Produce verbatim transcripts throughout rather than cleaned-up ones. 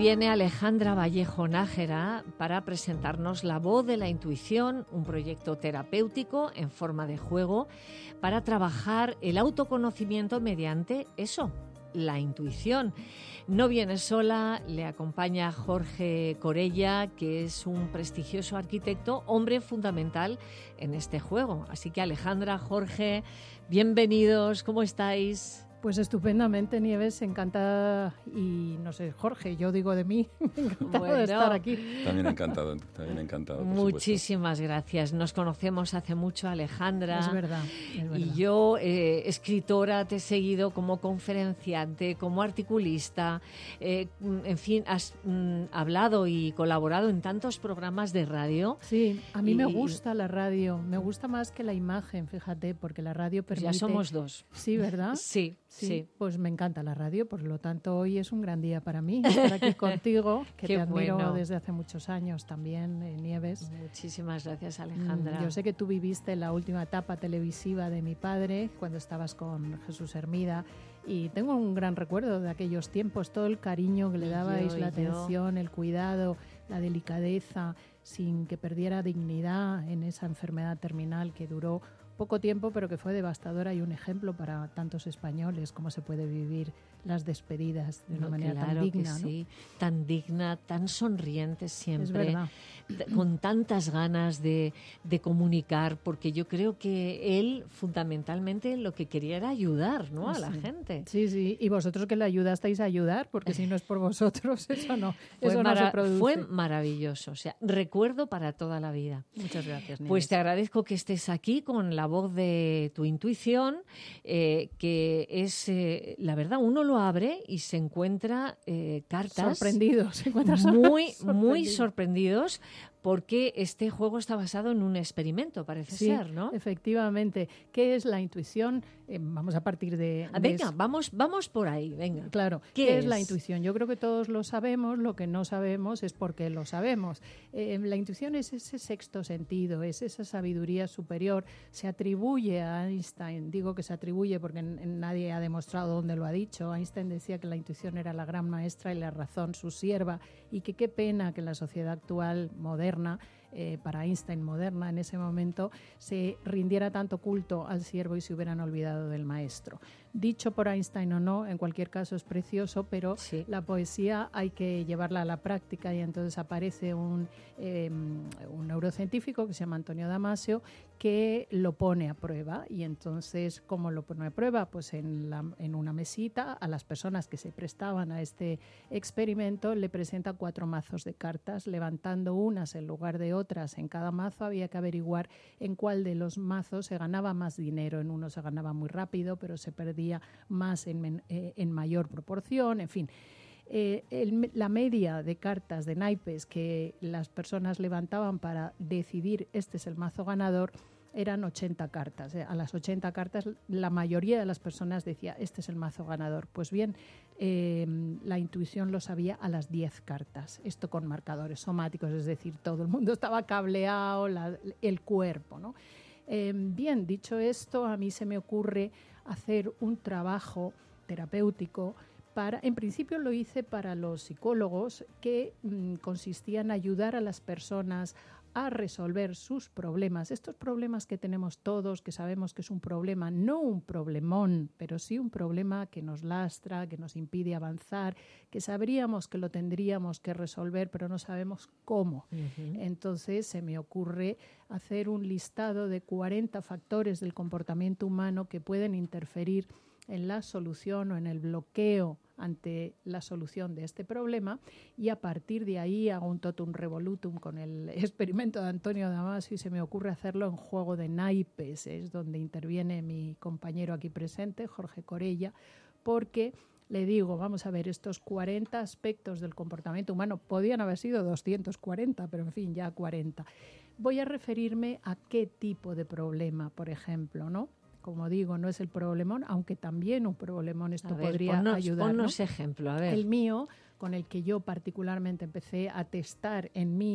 viene Alejandra Vallejo Nájera para presentarnos La Voz de la Intuición, un proyecto terapéutico en forma de juego para trabajar el autoconocimiento mediante eso, la intuición. No viene sola, le acompaña Jorge Corella, que es un prestigioso arquitecto, hombre fundamental en este juego. Así que Alejandra, Jorge, bienvenidos, ¿cómo estáis? Pues estupendamente, Nieves, encantada, y no sé, Jorge, yo digo de mí, encantada bueno, de estar aquí. También encantado, también encantado. Por Muchísimas supuesto. Gracias. Nos conocemos hace mucho, Alejandra. Es verdad, es verdad. Y yo, eh, escritora, te he seguido como conferenciante, como articulista, eh, en fin, has mm, hablado y colaborado en tantos programas de radio. Sí, a mí y, me gusta la radio, me gusta más que la imagen, fíjate, porque la radio permite... Ya somos dos. Sí, ¿verdad? Sí. Sí, sí, pues me encanta la radio, por lo tanto hoy es un gran día para mí estar aquí contigo, que te admiro bueno. desde hace muchos años también, eh, Nieves. Muchísimas gracias, Alejandra. Mm, yo sé que tú viviste la última etapa televisiva de mi padre, cuando estabas con Jesús Hermida, y tengo un gran recuerdo de aquellos tiempos, todo el cariño que le dabais, yo, la atención, yo. el cuidado, la delicadeza, sin que perdiera dignidad en esa enfermedad terminal que duró poco tiempo, pero que fue devastadora y un ejemplo para tantos españoles, cómo se puede vivir las despedidas de una no, manera claro tan digna. Que ¿no? sí, tan digna, tan sonriente siempre, es verdad. con tantas ganas de, de comunicar, porque yo creo que él fundamentalmente lo que quería era ayudar, ¿no? Sí. a la gente. Sí, sí, y vosotros que le ayudasteis a ayudar, porque si no es por vosotros, eso no, eso no se produce. Fue maravilloso, o sea, recuerdo para toda la vida. Muchas gracias, Nieves. Pues te agradezco que estés aquí con la voz de tu intuición, eh, que es, eh, la verdad, uno lo abre y se encuentra eh, cartas sorprendidos, se encuentra muy, sorprendidos. muy sorprendidos, porque este juego está basado en un experimento, parece sí, ser, ¿no? Efectivamente. ¿Qué es la intuición? Eh, vamos a partir de... Ah, de venga, es... vamos, vamos por ahí, venga. Claro. ¿Qué, ¿Qué es? es la intuición? Yo creo que todos lo sabemos, lo que no sabemos es por qué lo sabemos. Eh, la intuición es ese sexto sentido, es esa sabiduría superior. Se atribuye a Einstein, digo que se atribuye porque nadie ha demostrado dónde lo ha dicho. Einstein decía que la intuición era la gran maestra y la razón su sierva, y que qué pena que en la sociedad actual moderna, Eh, para Einstein moderna en ese momento, se rindiera tanto culto al siervo y se hubieran olvidado del maestro. Dicho por Einstein o no, en cualquier caso es precioso, pero sí. la poesía hay que llevarla a la práctica, y entonces aparece un, eh, un neurocientífico que se llama Antonio Damasio, que lo pone a prueba. Y entonces, ¿cómo lo pone a prueba? Pues en, la, en una mesita, a las personas que se prestaban a este experimento le presenta cuatro mazos de cartas, levantando unas en lugar de otras. En cada mazo había que averiguar en cuál de los mazos se ganaba más dinero. En uno se ganaba muy rápido, pero se perdía más en, eh, en mayor proporción, en fin. Eh, el, la media de cartas de naipes que las personas levantaban para decidir este es el mazo ganador eran ochenta cartas. A las ochenta cartas la mayoría de las personas decía este es el mazo ganador. Pues bien, eh, la intuición lo sabía a las diez cartas. Esto con marcadores somáticos, es decir, todo el mundo estaba cableado, la, el cuerpo, ¿no? Eh, bien, dicho esto, a mí se me ocurre hacer un trabajo terapéutico. Para, en principio lo hice para los psicólogos, que mmm, consistía en ayudar a las personas a resolver sus problemas, estos problemas que tenemos todos, que sabemos que es un problema, no un problemón, pero sí un problema que nos lastra, que nos impide avanzar, que sabríamos que lo tendríamos que resolver, pero no sabemos cómo. Uh-huh. Entonces se me ocurre hacer un listado de cuarenta factores del comportamiento humano que pueden interferir en la solución o en el bloqueo ante la solución de este problema, y a partir de ahí hago un totum revolutum con el experimento de Antonio Damasio, y se me ocurre hacerlo en juego de naipes, es donde interviene mi compañero aquí presente, Jorge Corella, porque le digo, vamos a ver, estos cuarenta aspectos del comportamiento humano, podían haber sido doscientos cuarenta, pero en fin, ya cuarenta. Voy a referirme a qué tipo de problema, por ejemplo, ¿no? Como digo, no es el problemón, aunque también un problemón esto ver, podría ponnos, ayudar. Ponnos ¿no? ejemplo, a ver. El mío, con el que yo particularmente empecé a testar en mí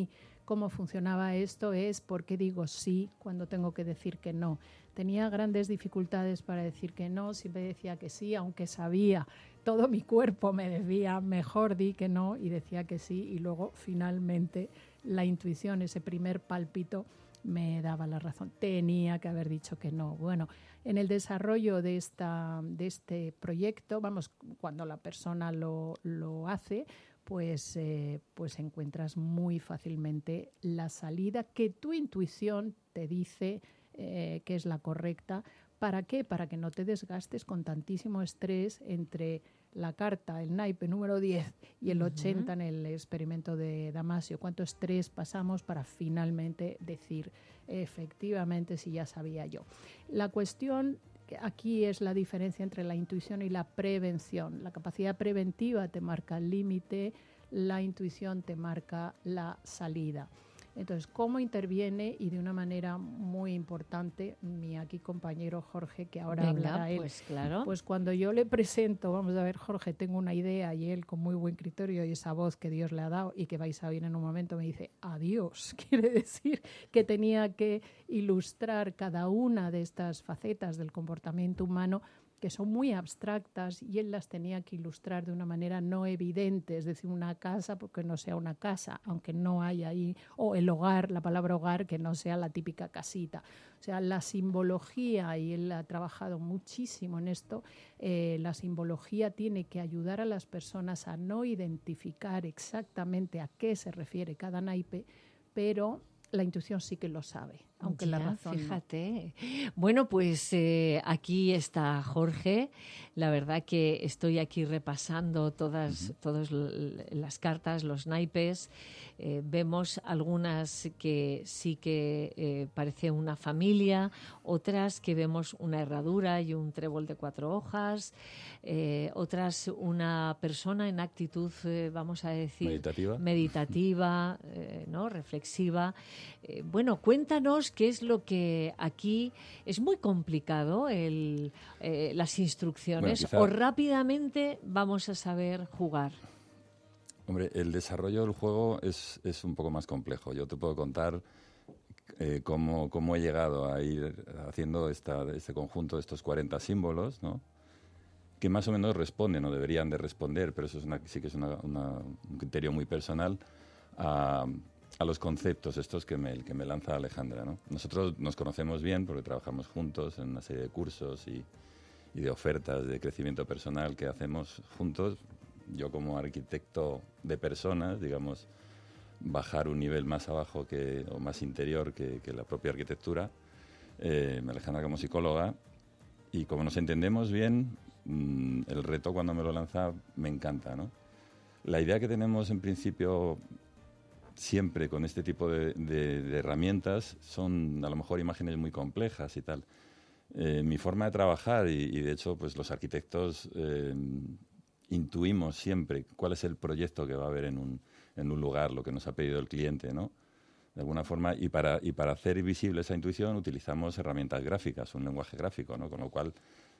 cómo funcionaba esto es por qué digo sí cuando tengo que decir que no. Tenía grandes dificultades para decir que no, siempre decía que sí, aunque sabía, todo mi cuerpo me decía mejor di que no y decía que sí, y luego finalmente la intuición, ese primer pálpito, me daba la razón. Tenía que haber dicho que no. Bueno, en el desarrollo de, esta, de este proyecto, vamos, cuando la persona lo, lo hace, pues, eh, pues encuentras muy fácilmente la salida que tu intuición te dice eh, que es la correcta. ¿Para qué? Para que no te desgastes con tantísimo estrés entre la carta, el naipe número diez y el ochenta uh-huh. en el experimento de Damasio. ¿Cuánto estrés pasamos para finalmente decir efectivamente si ya sabía yo? La cuestión aquí es la diferencia entre la intuición y la prevención. La capacidad preventiva te marca el límite, la intuición te marca la salida. Entonces, ¿cómo interviene? Y de una manera muy importante, mi aquí compañero Jorge, que ahora Venga, hablará él. Pues, claro. Pues cuando yo le presento, vamos a ver, Jorge, tengo una idea, y él con muy buen criterio y esa voz que Dios le ha dado y que vais a oír en un momento me dice, adiós. Quiere decir que tenía que ilustrar cada una de estas facetas del comportamiento humano que son muy abstractas y él las tenía que ilustrar de una manera no evidente, es decir, una casa porque no sea una casa, aunque no haya ahí, o el hogar, la palabra hogar, que no sea la típica casita. O sea, la simbología, y él ha trabajado muchísimo en esto, eh, la simbología tiene que ayudar a las personas a no identificar exactamente a qué se refiere cada naipe, pero la intuición sí que lo sabe, aunque ya, la razón fíjate. No. Bueno, pues eh, aquí está Jorge. La verdad que estoy aquí repasando todas, uh-huh. todas las cartas, los naipes. Eh, vemos algunas que sí que eh, parece una familia, otras que vemos una herradura y un trébol de cuatro hojas, eh, otras una persona en actitud, eh, vamos a decir, meditativa, meditativa eh, ¿no? reflexiva. Eh, bueno, cuéntanos qué es lo que aquí es muy complicado, el, eh, las instrucciones, bueno, quizá, o rápidamente vamos a saber jugar. Hombre, el desarrollo del juego es, es un poco más complejo. Yo te puedo contar eh, cómo, cómo he llegado a ir haciendo esta, este conjunto de estos cuarenta símbolos, ¿no? Que más o menos responden o deberían de responder, pero eso es una, sí que es una, una, un criterio muy personal, a, a los conceptos estos que me, que me lanza Alejandra, ¿no? Nosotros nos conocemos bien porque trabajamos juntos en una serie de cursos y, y de ofertas de crecimiento personal que hacemos juntos. Yo como arquitecto de personas, digamos, bajar un nivel más abajo que, o más interior que, que la propia arquitectura, eh, Alejandra como psicóloga, y como nos entendemos bien, mmm, el reto cuando me lo lanza me encanta, ¿no? La idea que tenemos en principio siempre con este tipo de, de, de herramientas son a lo mejor imágenes muy complejas y tal. Eh, mi forma de trabajar, y, y de hecho pues los arquitectos eh, intuimos siempre cuál es el proyecto que va a haber en un, en un lugar, lo que nos ha pedido el cliente, ¿no? De alguna forma, y para, y para hacer visible esa intuición utilizamos herramientas gráficas, un lenguaje gráfico, ¿no? Con lo cual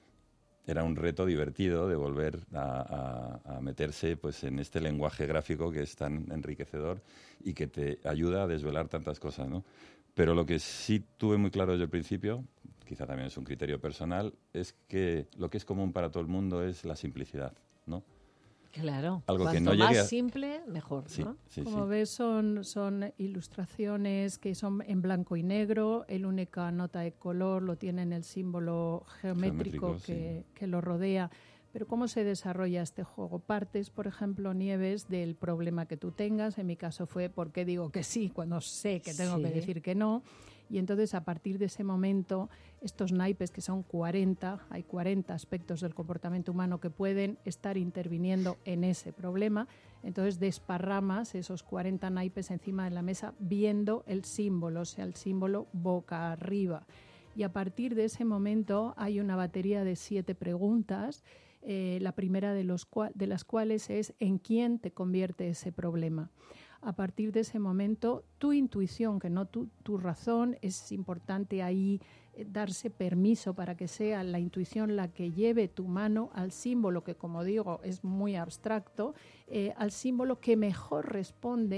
era un reto divertido de volver a, a, a meterse pues, en este lenguaje gráfico que es tan enriquecedor y que te ayuda a desvelar tantas cosas, ¿no? Pero lo que sí tuve muy claro desde el principio, quizá también es un criterio personal, es que lo que es común para todo el mundo es la simplicidad, ¿no? Claro, algo cuanto que no más llegue a... simple, mejor, sí, ¿no? Sí, Como sí. ves, son, son ilustraciones que son en blanco y negro. El única nota de color lo tiene en el símbolo geométrico, Geométrico, que, sí. que lo rodea. Pero ¿cómo se desarrolla este juego? Partes, por ejemplo, Nieves, del problema que tú tengas. En mi caso fue por qué digo que sí cuando sé que tengo sí. que decir que no. Y entonces, a partir de ese momento, estos naipes, que son cuarenta, hay cuarenta aspectos del comportamiento humano que pueden estar interviniendo en ese problema. Entonces, desparramas esos cuarenta naipes encima de la mesa viendo el símbolo, o sea, el símbolo boca arriba. Y a partir de ese momento hay una batería de siete preguntas, eh, la primera de, los cual, de las cuales es ¿en quién te convierte ese problema? A partir de ese momento, tu intuición, que no tu, tu razón, es importante ahí eh, darse permiso para que sea la intuición la que lleve tu mano al símbolo, que como digo es muy abstracto, eh, al símbolo que mejor responde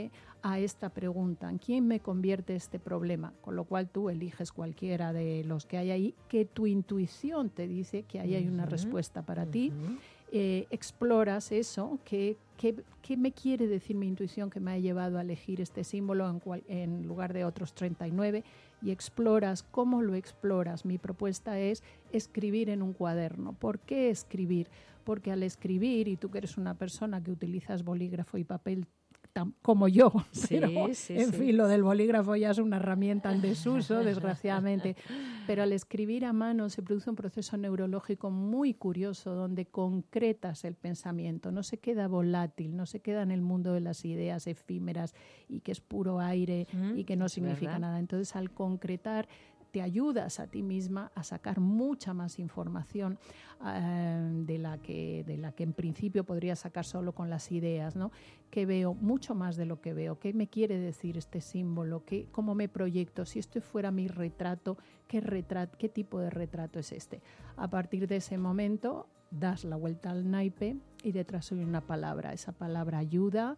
a esta pregunta, ¿en quién me convierte este problema? Con lo cual tú eliges cualquiera de los que hay ahí, que tu intuición te dice que ahí hay una uh-huh. respuesta para uh-huh. ti. Eh, exploras eso, ¿qué, qué, qué me quiere decir mi intuición que me ha llevado a elegir este símbolo en, cual, en lugar de otros treinta y nueve? Y exploras, ¿cómo lo exploras? Mi propuesta es escribir en un cuaderno. ¿Por qué escribir? Porque al escribir, y tú que eres una persona que utilizas bolígrafo y papel como yo, sí, pero sí, en sí. fin, lo del bolígrafo ya es una herramienta en desuso, desgraciadamente, pero al escribir a mano se produce un proceso neurológico muy curioso donde concretas el pensamiento, no se queda volátil, no se queda en el mundo de las ideas efímeras y que es puro aire mm, y que no significa ¿verdad? Nada. Entonces, al concretar, te ayudas a ti misma a sacar mucha más información uh, de la que de la que en principio podrías sacar solo con las ideas, ¿no? Que veo mucho más de lo que veo. ¿Qué me quiere decir este símbolo? ¿Qué, cómo me proyecto? Si esto fuera mi retrato, ¿qué retrato, qué tipo de retrato es este? A partir de ese momento das la vuelta al naipe y detrás hay una palabra. Esa palabra ayuda,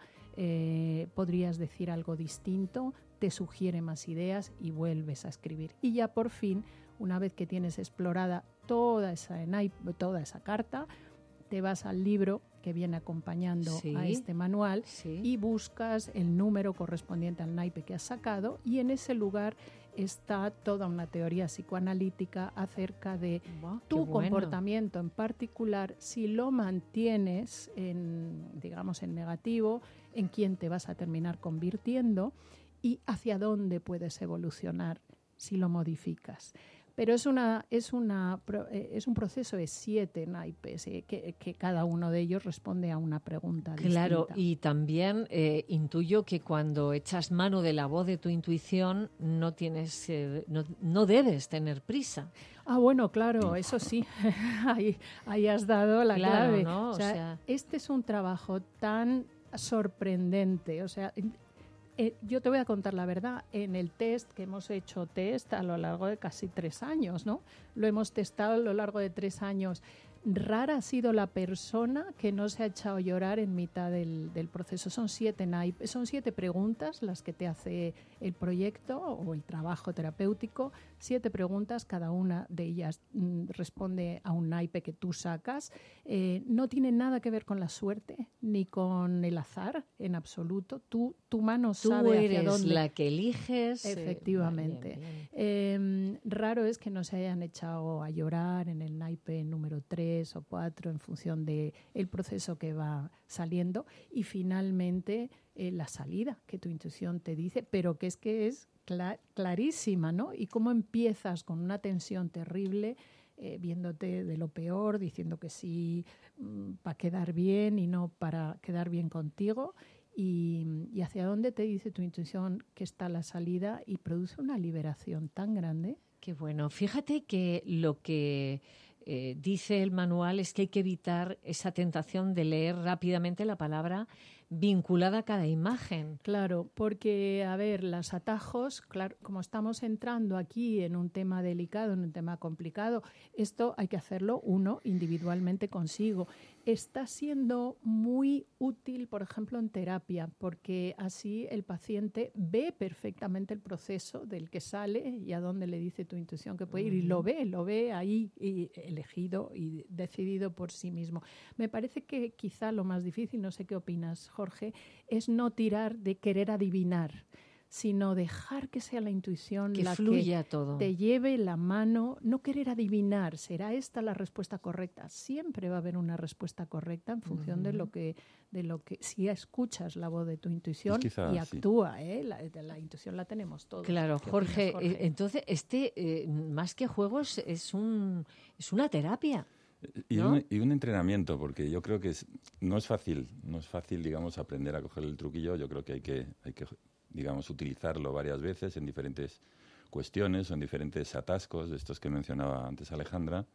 eh, podrías decir algo distinto, te sugiere más ideas y vuelves a escribir. Y ya por fin, una vez que tienes explorada toda esa, naipe, toda esa carta, te vas al libro que viene acompañando sí, a este manual sí. y buscas el número correspondiente al naipe que has sacado y en ese lugar está toda una teoría psicoanalítica acerca de wow, tu comportamiento bueno. en particular, si lo mantienes en, digamos, en negativo, en quién te vas a terminar convirtiendo y hacia dónde puedes evolucionar si lo modificas. Pero es, una, es, una, es un proceso de siete naipes, eh, que, que cada uno de ellos responde a una pregunta claro, distinta. Y también eh, intuyo que cuando echas mano de la voz de tu intuición no, tienes, eh, no, no debes tener prisa. Ah, bueno, claro, eso sí, ahí, ahí has dado la claro, clave. ¿no? O sea, o sea, este es un trabajo tan sorprendente, o sea... Eh, yo te voy a contar la verdad, en el test, que hemos hecho test a lo largo de casi tres años, ¿no? Lo hemos testado a lo largo de tres años. Rara ha sido la persona que no se ha echado a llorar en mitad del, del proceso. Son siete naipes, son siete preguntas las que te hace el proyecto o el trabajo terapéutico. Siete preguntas, cada una de ellas mm, responde a un naipe que tú sacas. Eh, no tiene nada que ver con la suerte ni con el azar en absoluto. Tú, tu mano tú sabe hacia eres dónde. La que eliges. Efectivamente. Eh, bien, bien. Eh, raro es que no se hayan echado a llorar en el naipe número tres o cuatro en función del proceso que va saliendo y finalmente eh, la salida que tu intuición te dice, pero que es que es clar, clarísima, ¿no? Y cómo empiezas con una tensión terrible, eh, viéndote de lo peor, diciendo que sí mmm, para quedar bien y no para quedar bien contigo. Y, y hacia dónde te dice tu intuición que está la salida y produce una liberación tan grande. Qué bueno. Fíjate que lo que eh, dice el manual es que hay que evitar esa tentación de leer rápidamente la palabra vinculada a cada imagen. Claro, porque, a ver, los atajos, claro, como estamos entrando aquí en un tema delicado, en un tema complicado, esto hay que hacerlo uno individualmente consigo. Está siendo muy útil, por ejemplo, en terapia, porque así el paciente ve perfectamente el proceso del que sale y a dónde le dice tu intuición que puede ir, uh-huh. y lo ve, lo ve ahí y elegido y decidido por sí mismo. Me parece que quizá lo más difícil, no sé qué opinas, Jorge, es no tirar de querer adivinar, sino dejar que sea la intuición que la fluya que todo. Te lleve la mano, no querer adivinar, ¿será esta la respuesta correcta? Siempre va a haber una respuesta correcta en función uh-huh. de lo que, de lo que, si escuchas la voz de tu intuición pues quizá, y actúa, sí. ¿eh? La, la intuición la tenemos todos. Claro, Jorge, opinas, Jorge, entonces este, eh, más que juegos, es, un, es una terapia. Y, ¿no? un, y un entrenamiento, porque yo creo que es, no es fácil, no es fácil, digamos, aprender a coger el truquillo. Yo creo que hay que, hay que digamos, utilizarlo varias veces en diferentes cuestiones o en diferentes atascos, de estos que mencionaba antes Alejandra.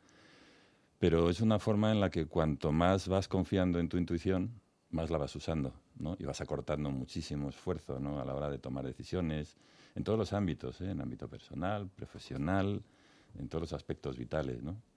Pero es una forma en la que cuanto más vas confiando en tu intuición, más la vas usando, ¿no? Y vas acortando muchísimo esfuerzo, ¿no? A la hora de tomar decisiones, en todos los ámbitos, ¿eh? En ámbito personal, profesional, en todos los aspectos vitales, ¿no?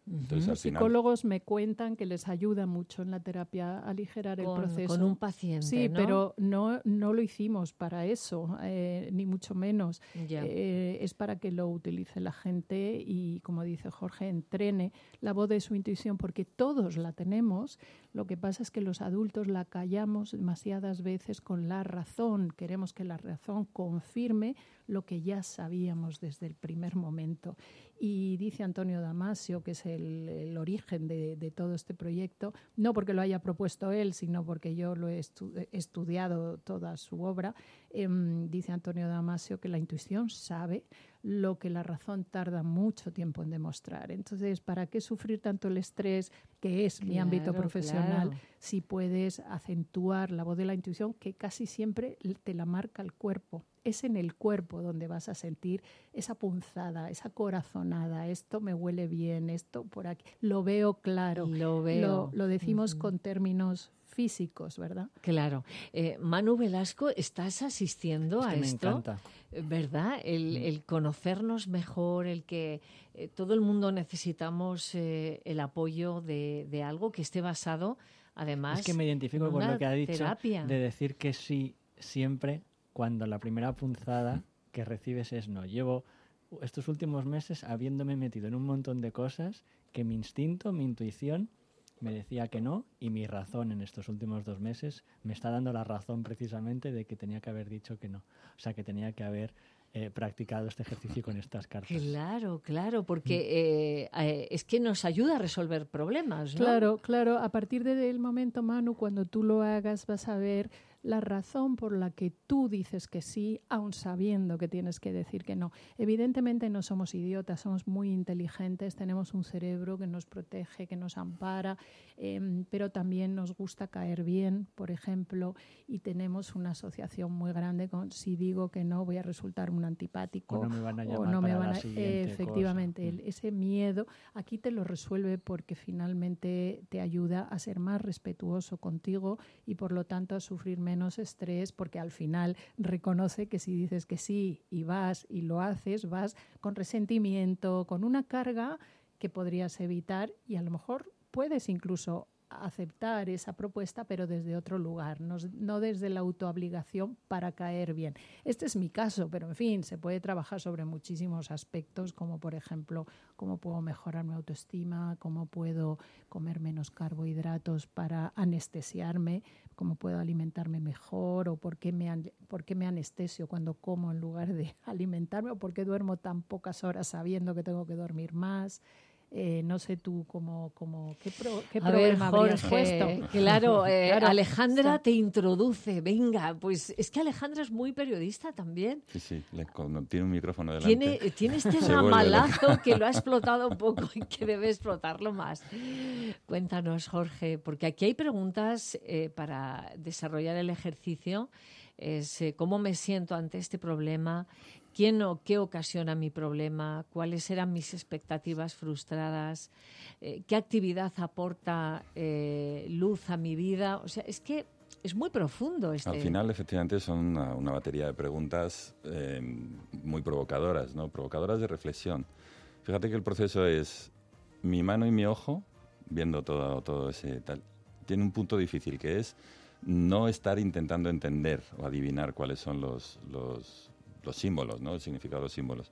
Entonces, Los al final, psicólogos me cuentan que les ayuda mucho en la terapia a aligerar con, el proceso. con un paciente, Sí, ¿no? pero no, no lo hicimos para eso, eh, ni mucho menos. Ya. Eh, es para que lo utilice la gente y, como dice Jorge, entrene la voz de su intuición, porque todos la tenemos. Lo que pasa es que los adultos la callamos demasiadas veces con la razón. Queremos que la razón confirme lo que ya sabíamos desde el primer momento. Y dice Antonio Damasio, que es el, el origen de, de todo este proyecto, no porque lo haya propuesto él, sino porque yo lo he estu estudiado toda su obra, eh, dice Antonio Damasio que la intuición sabe lo que la razón tarda mucho tiempo en demostrar. Entonces, ¿para qué sufrir tanto el estrés, que es mi Claro, ámbito profesional, claro. si puedes acentuar la voz de la intuición, que casi siempre te la marca el cuerpo? Es en el cuerpo donde vas a sentir esa punzada, esa corazonada, esto me huele bien, esto por aquí, lo veo claro. Lo veo. Lo, lo decimos Uh-huh. con términos físicos, ¿verdad? Claro. Eh, Manu Velasco, ¿estás asistiendo Es a que me esto? encanta. ¿Verdad? El, el conocernos mejor, el que eh, todo el mundo necesitamos eh, el apoyo de, de algo que esté basado, además, Es que me identifico en con una lo que ha dicho terapia. de decir que sí siempre cuando la primera punzada que recibes es no. Llevo estos últimos meses habiéndome metido en un montón de cosas que mi instinto, mi intuición me decía que no, y mi razón en estos últimos dos meses me está dando la razón precisamente de que tenía que haber dicho que no. O sea, que tenía que haber eh, practicado este ejercicio con estas cartas. Claro, claro, porque eh, eh, es que nos ayuda a resolver problemas, ¿no? Claro, claro. A partir del momento, Manu, cuando tú lo hagas, vas a ver la razón por la que tú dices que sí, aun sabiendo que tienes que decir que no. Evidentemente no somos idiotas, somos muy inteligentes, tenemos un cerebro que nos protege, que nos ampara, eh, pero también nos gusta caer bien, por ejemplo, y tenemos una asociación muy grande con si digo que no voy a resultar un antipático. O no me van a o llamar no me para van la a- siguiente efectivamente, cosa. el- ese miedo aquí te lo resuelve porque finalmente te ayuda a ser más respetuoso contigo y por lo tanto a sufrir menos estrés, porque al final reconoce que si dices que sí y vas y lo haces, vas con resentimiento, con una carga que podrías evitar y a lo mejor puedes incluso aceptar esa propuesta, pero desde otro lugar, no, no desde la autoobligación para caer bien. Este es mi caso, pero en fin, se puede trabajar sobre muchísimos aspectos, como por ejemplo, cómo puedo mejorar mi autoestima, cómo puedo comer menos carbohidratos para anestesiarme, cómo puedo alimentarme mejor, o por qué me, an- por qué me anestesio cuando como en lugar de alimentarme, o por qué duermo tan pocas horas sabiendo que tengo que dormir más. Eh, no sé tú cómo, cómo qué, pro, qué A ver, problema habrías Jorge, puesto. claro, eh, Claro, Alejandra está. te introduce. Venga, pues es que Alejandra es muy periodista también. sí, sí, le- cuando tiene un micrófono delante. Tiene, tiene este Se vuelve ramalazo que lo ha explotado un poco y que debe explotarlo más. Cuéntanos, Jorge, porque aquí hay preguntas eh, para desarrollar el ejercicio. Es, eh, ¿cómo me siento ante este problema? ¿Quién o qué ocasiona mi problema? ¿Cuáles eran mis expectativas frustradas? Eh, ¿Qué actividad aporta eh, luz a mi vida? O sea, es que es muy profundo este. Al final, efectivamente, son una, una batería de preguntas eh, muy provocadoras, ¿no? Provocadoras de reflexión. Fíjate que el proceso es mi mano y mi ojo, viendo todo, todo ese tal, tiene un punto difícil, que es no estar intentando entender o adivinar cuáles son los, los, los símbolos, ¿no? El significado de los símbolos.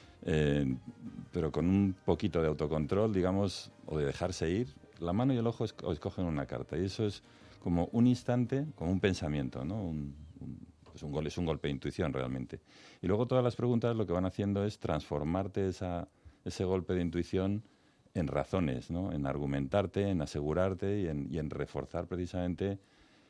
Eh, pero con un poquito de autocontrol, digamos, o de dejarse ir, la mano y el ojo esco- escogen una carta. Y eso es como un instante, como un pensamiento, ¿no? Un, un, pues un gol, es un golpe de intuición realmente. Y luego todas las preguntas lo que van haciendo es transformarte esa, ese golpe de intuición en razones, ¿no? En argumentarte, en asegurarte y en, y en reforzar precisamente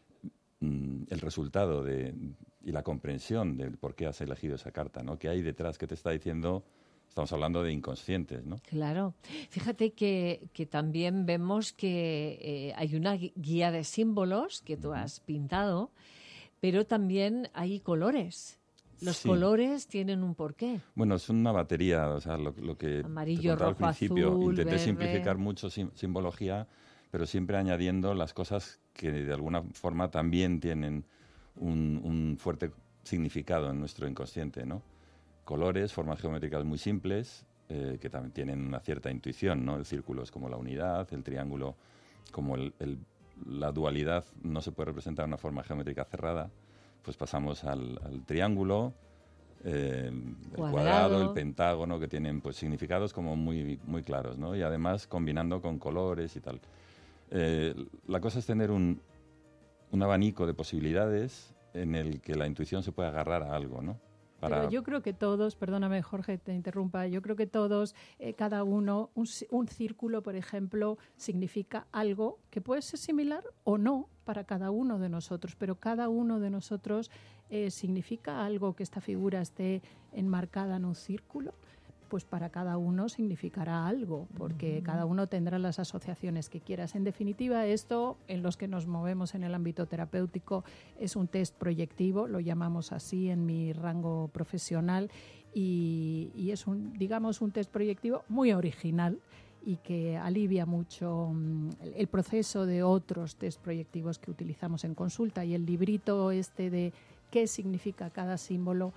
mm, el resultado de, y la comprensión del por qué has elegido esa carta, ¿no? ¿Qué hay detrás? ¿Qué te está diciendo? Estamos hablando de inconscientes, ¿no? Claro. Fíjate que, que también vemos que eh, hay una gui- guía de símbolos que tú has pintado, pero también hay colores. Los Sí. colores tienen un porqué. Bueno, es una batería, o sea, lo, lo que Amarillo, te contaba rojo, al principio. azul, Intenté verde. simplificar mucho sim- simbología, pero siempre añadiendo las cosas que de alguna forma también tienen un, un fuerte significado en nuestro inconsciente, ¿no? Colores, formas geométricas muy simples, eh, que también tienen una cierta intuición, ¿no? El círculo es como la unidad, el triángulo como el, el, la dualidad no se puede representar de una forma geométrica cerrada, pues pasamos al, al triángulo, eh, el Cuadrado. cuadrado, el pentágono, que tienen pues significados como muy, muy claros, ¿no? Y además combinando con colores y tal. Eh, la cosa es tener un, un abanico de posibilidades en el que la intuición se puede agarrar a algo, ¿no? Para... Pero yo creo que todos, perdóname Jorge, te interrumpa, yo creo que todos, eh, cada uno, un, un círculo, por ejemplo, significa algo que puede ser similar o no para cada uno de nosotros, pero cada uno de nosotros eh, significa algo que esta figura esté enmarcada en un círculo. Pues para cada uno significará algo, porque uh-huh. cada uno tendrá las asociaciones que quieras. En definitiva, esto, en los que nos movemos en el ámbito terapéutico, es un test proyectivo, lo llamamos así en mi rango profesional, y, y es un, digamos, un test proyectivo muy original y que alivia mucho um, el, el proceso de otros test proyectivos que utilizamos en consulta. Y el librito este de qué significa cada símbolo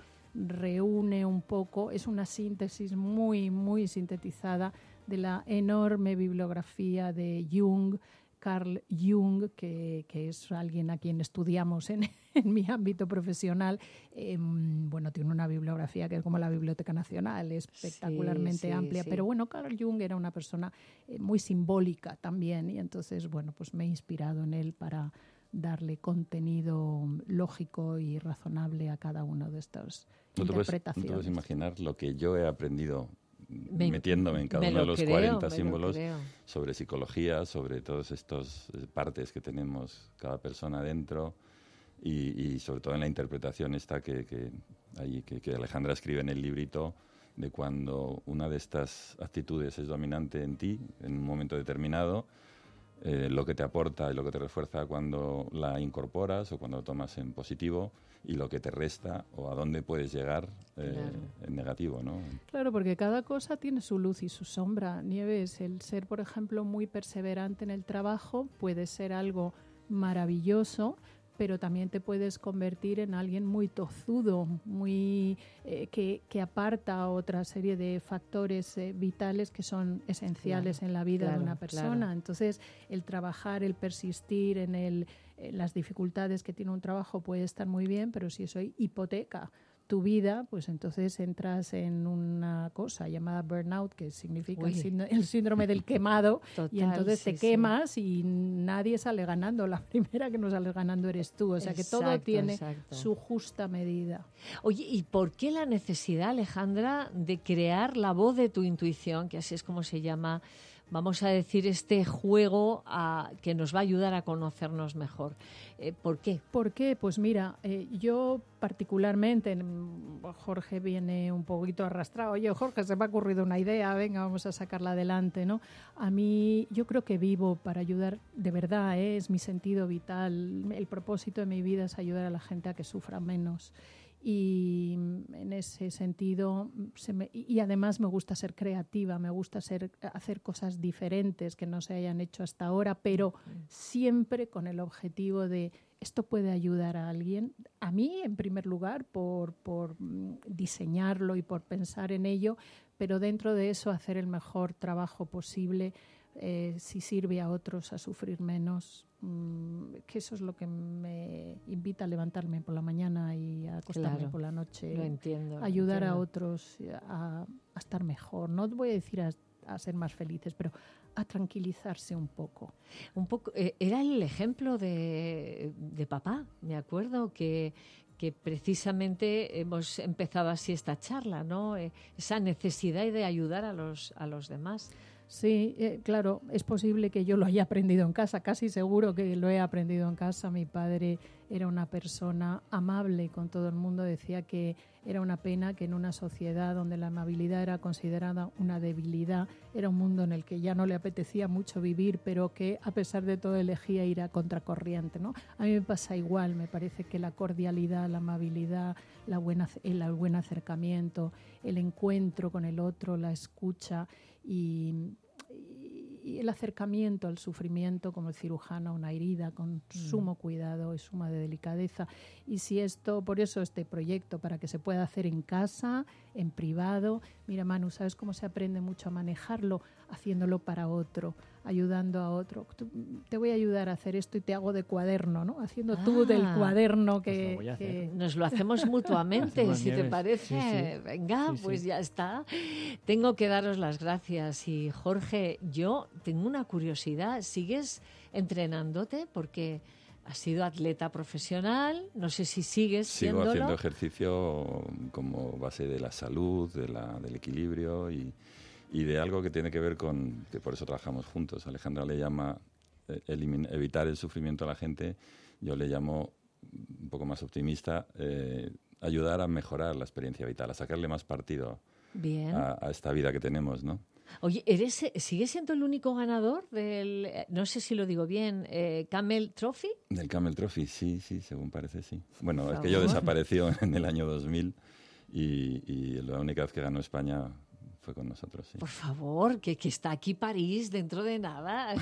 reúne un poco, es una síntesis muy, muy sintetizada de la enorme bibliografía de Jung, Carl Jung, que, que es alguien a quien estudiamos en, en mi ámbito profesional. Eh, bueno, tiene una bibliografía que es como la Biblioteca Nacional, espectacularmente sí, sí, amplia, sí. pero bueno, Carl Jung era una persona eh, muy simbólica también, y entonces, bueno, pues me he inspirado en él para darle contenido lógico y razonable a cada uno de estos no interpretaciones. Te puedes, no te puedes imaginar lo que yo he aprendido me, metiéndome en cada uno de los creo, cuarenta símbolos creo. sobre psicología, sobre todas estas partes que tenemos cada persona dentro y, y sobre todo en la interpretación esta que, que, ahí, que, que Alejandra escribe en el librito, de cuando una de estas actitudes es dominante en ti en un momento determinado, eh, lo que te aporta y lo que te refuerza cuando la incorporas o cuando lo tomas en positivo, y lo que te resta o a dónde puedes llegar eh, claro. en negativo, ¿no? Claro, porque cada cosa tiene su luz y su sombra. Nieves, el ser, por ejemplo, muy perseverante en el trabajo puede ser algo maravilloso, pero también te puedes convertir en alguien muy tozudo, muy eh, que, que aparta otra serie de factores eh, vitales que son esenciales claro, en la vida claro, de una persona. Claro. Entonces, el trabajar, el persistir en, el, en las dificultades que tiene un trabajo puede estar muy bien, pero si eso hipoteca tu vida, pues entonces entras en una cosa llamada burnout, que significa el síndrome, el síndrome del quemado. Total, y entonces sí, te quemas sí. y nadie sale ganando. La primera que no sale ganando eres tú. O sea exacto, que todo tiene exacto. su justa medida. Oye, ¿y por qué la necesidad, Alejandra, de crear la voz de tu intuición, que así es como se llama, vamos a decir, este juego a, que nos va a ayudar a conocernos mejor? Eh, ¿Por qué? ¿Por qué? Pues mira, eh, yo particularmente, Jorge viene un poquito arrastrado. Oye, Jorge, se me ha ocurrido una idea, venga, vamos a sacarla adelante, ¿no? A mí, yo creo que vivo para ayudar, de verdad, ¿eh? Es mi sentido vital. El propósito de mi vida es ayudar a la gente a que sufra menos. Y en ese sentido, se me, y además me gusta ser creativa, me gusta ser, hacer cosas diferentes que no se hayan hecho hasta ahora, pero siempre con el objetivo de esto puede ayudar a alguien. A mí, en primer lugar, por, por diseñarlo y por pensar en ello, pero dentro de eso hacer el mejor trabajo posible. Eh, si sirve a otros a sufrir menos, mmm, que eso es lo que me invita a levantarme por la mañana y a acostarme claro, por la noche. Lo entiendo. Lo ayudar entiendo. a otros a, a estar mejor. No voy a decir a, a ser más felices, pero a tranquilizarse un poco. Un poco. Eh, era el ejemplo de, de papá, me acuerdo que que precisamente hemos empezado así esta charla, ¿no? Eh, esa necesidad de ayudar a los a los demás. Sí, eh, claro, es posible que yo lo haya aprendido en casa, casi seguro que lo he aprendido en casa. Mi padre era una persona amable con todo el mundo, decía que era una pena que en una sociedad donde la amabilidad era considerada una debilidad, era un mundo en el que ya no le apetecía mucho vivir, pero que a pesar de todo elegía ir a contracorriente, ¿no? A mí me pasa igual, me parece que la cordialidad, la amabilidad, la buena, el buen acercamiento, el encuentro con el otro, la escucha y... y el acercamiento al sufrimiento como el cirujano a una herida con sumo cuidado y suma de delicadeza. Y si esto, por eso este proyecto, para que se pueda hacer en casa, en privado. Mira, Manu, ¿sabes cómo se aprende mucho a manejarlo? Haciéndolo para otro, ayudando a otro. Tú, te voy a ayudar a hacer esto y te hago de cuaderno, ¿no? Haciendo ah, tú del cuaderno que, pues lo que... Nos lo hacemos mutuamente, si te parece. Sí, sí. Venga, sí, pues sí. Ya está. Tengo que daros las gracias. Y Jorge, yo tengo una curiosidad. ¿Sigues entrenándote? Porque has sido atleta profesional, no sé si sigues Sigo siéndolo. haciendo ejercicio como base de la salud, de la, del equilibrio y, y de algo que tiene que ver con, que por eso trabajamos juntos. Alejandra le llama eh, elimin, evitar el sufrimiento a la gente, yo le llamo, un poco más optimista, eh, ayudar a mejorar la experiencia vital, a sacarle más partido Bien. A, a esta vida que tenemos, ¿no? Oye, ¿eres, ¿sigues siendo el único ganador del, no sé si lo digo bien, eh, Camel Trophy? Del Camel Trophy, sí, sí, según parece, sí. Bueno, es que yo desapareció en el año dos mil y, y la única vez que ganó España fue con nosotros, sí. Por favor, que, que está aquí París dentro de nada.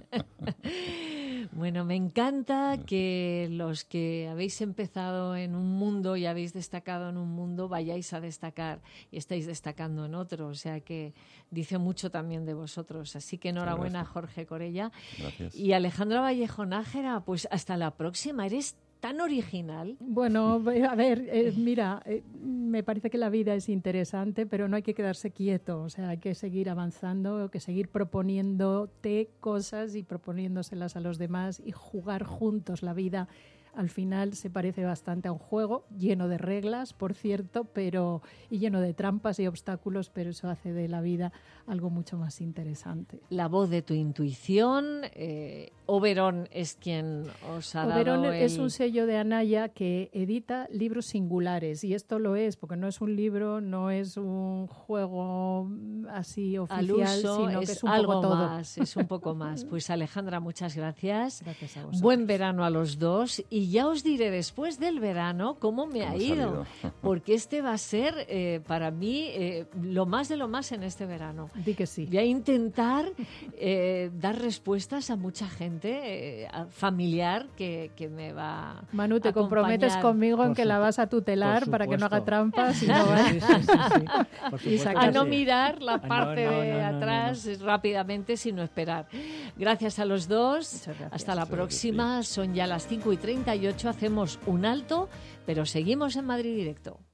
Bueno, me encanta que los que habéis empezado en un mundo y habéis destacado en un mundo vayáis a destacar y estáis destacando en otro. O sea que dice mucho también de vosotros. Así que enhorabuena, Jorge Corella. Gracias. Y Alejandra Vallejo Nájera, pues hasta la próxima. Eres tan original. Bueno, a ver, eh, mira, eh, me parece que la vida es interesante, pero no hay que quedarse quieto, o sea, hay que seguir avanzando, hay que seguir proponiéndote cosas y proponiéndoselas a los demás y jugar juntos. La vida al final se parece bastante a un juego, lleno de reglas, por cierto, pero y lleno de trampas y obstáculos, pero eso hace de la vida algo mucho más interesante. La voz de tu intuición. eh, Oberon es quien os ha Oberon dado el... es un sello de Anaya que edita libros singulares, y esto lo es, porque no es un libro, no es un juego así oficial, al uso, sino es que es un algo poco todo. más, es un poco más. Pues Alejandra, muchas gracias. Gracias a vosotros. Buen verano a los dos y ya os diré después del verano cómo me ha ido, porque este va a ser eh, para mí eh, lo más de lo más en este verano. Di que sí. Voy a intentar eh, dar respuestas a mucha gente eh, familiar que, que me va Manu, te a comprometes acompañar. conmigo en Por que la vas a tutelar para que no haga trampas y no va. Sí, sí, sí, sí. Por supuesto A que no sí. mirar la Ah, no, parte no, no, de no, no, atrás no. rápidamente, sino esperar. Gracias a los dos. Muchas gracias. Hasta la Muchas próxima. gracias. Son ya las cinco y treinta y ocho. Hacemos un alto, pero seguimos en Madrid Directo.